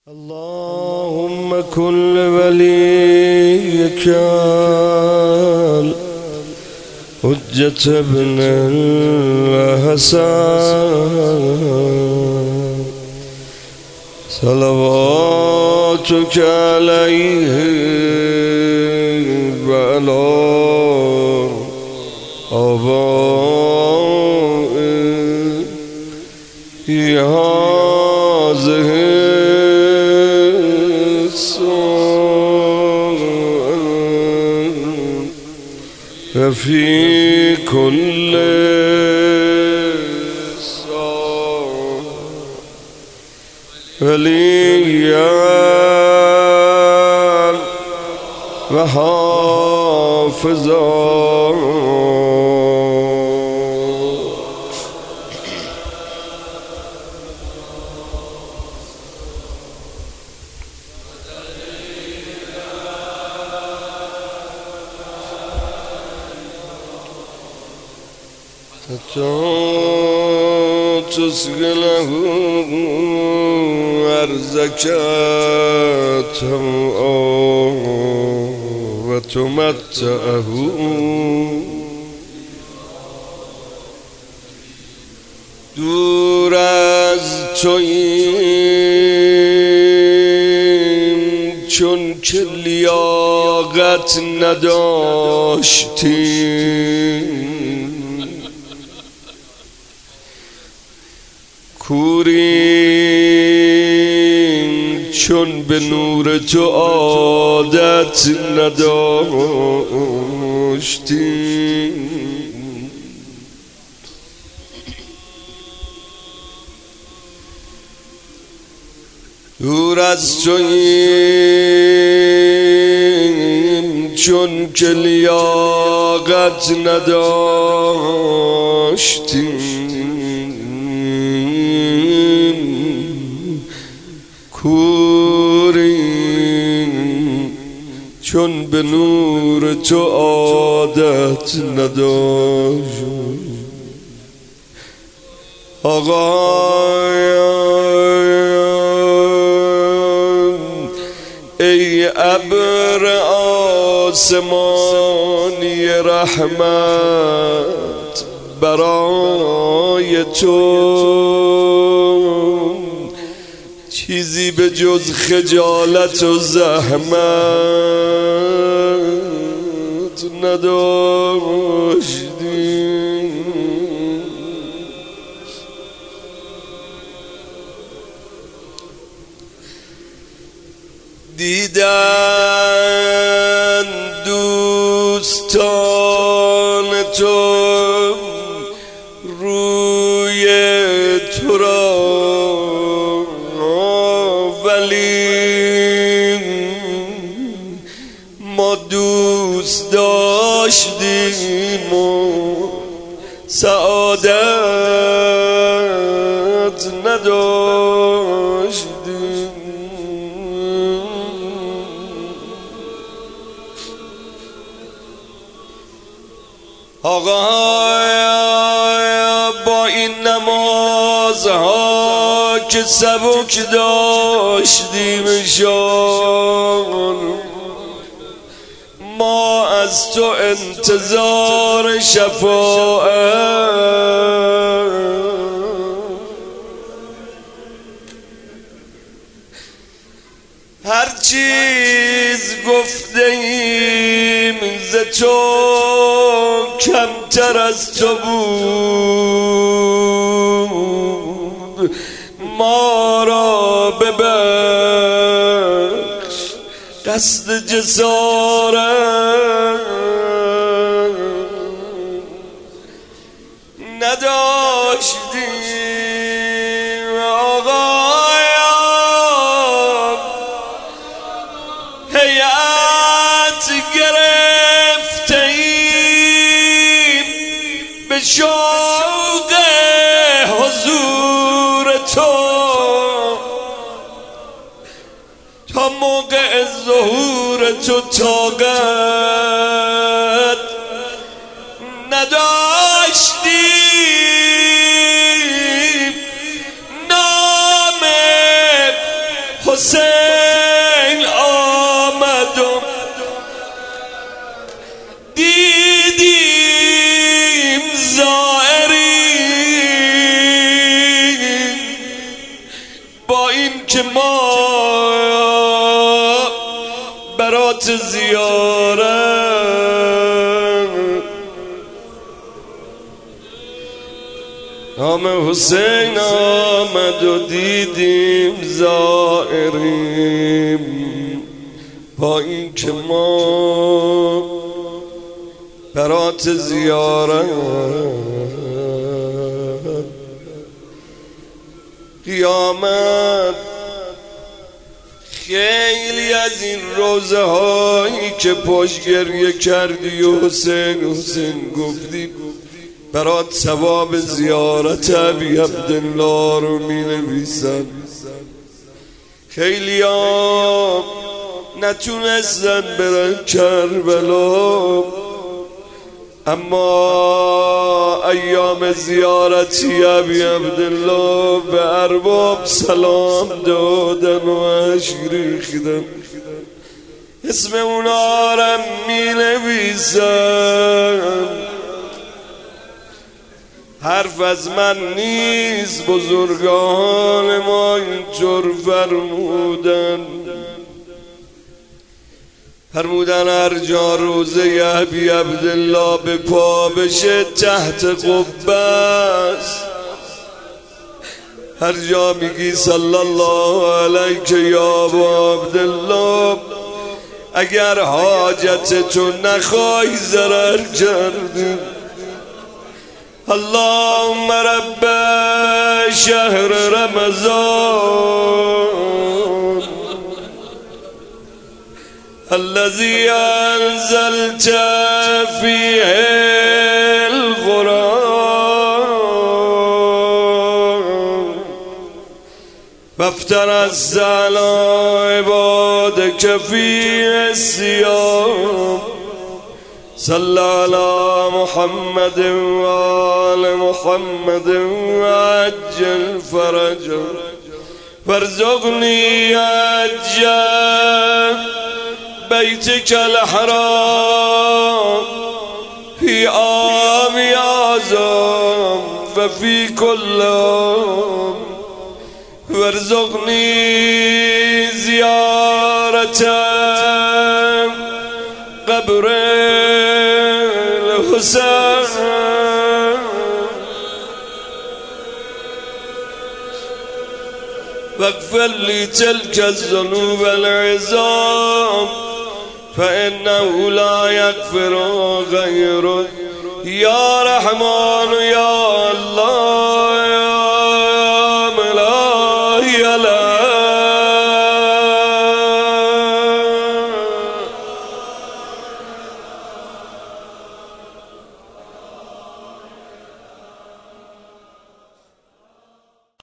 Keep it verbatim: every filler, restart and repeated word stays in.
اللهم كن وليك حجة ابن الحسن صلواتك عليه وعلى آبائه هذه وفي كل صار وليا وحافظا حتى تسقله أرزك وتمتعه دور از توییم چون که لیاقت نداشتیم کوریم چون به نور تو عادت نداشتیم دور از توییم چون که لیاقت نداشتیم کوریم چون به نور تو عادت نداشتیم آقایان ای ابر آسمانی رحمت برای تو چیزی به جز خجالت و زحمت نداشتیم دیدن دوستان تو روی تو را ولی ما دوست داشتیم و سعادت نداشتیم آقا با این نمازها که سبک داشتیمشان ما از تو انتظار شفاعت هر چیز گفته ایم ز تو کمتر از تو بود ما را ببخش قصد جسارت نداشتیم آقایان هیئت گرفته ایم به شوق حضور تو تا موقع ظهور تو طاقت نداشتیم نام حسین آمد و دیدیم زائری با این که ما برات زیارت نام حسین آمد و دیدیم زائریم با این که ما برات زیارت قیامت خیلی از این روزه هایی که پشت گریه کردی و حسین حسین گفتی برات ثواب زیارت ابی عبدالله رو می نویسن. خیلی ها نتونستن برن کربلا اما ایام زیارتی ابی عبدالله به ارباب سلام دادن و اشک ریختن. اسم اونا رو می نویسن. حرف از من نیست، بزرگان ما اینطور فرمودن. فرمودن هر جا روزه ابی عبدالله به پا بشه تحت قبه است. هر جا میگی صلی الله علیک یا ابا عبدالله اگر حاجتتو نخوای ضرر کردی. اللهم رب شهر رمضان الذي أنزلت فيه القرآن وافترضت على عبادك فيه الصيام صل على محمد وآل محمد وعجل فرجه وارزقني حج بيتك الحرام في عام أعظم وفي كل عام وارزقني زيارة قبر الحسين واغفر لي تلك الذنوب العظام فإنه لا يغفر غيرك يا رحمن يا الله يا ملاهي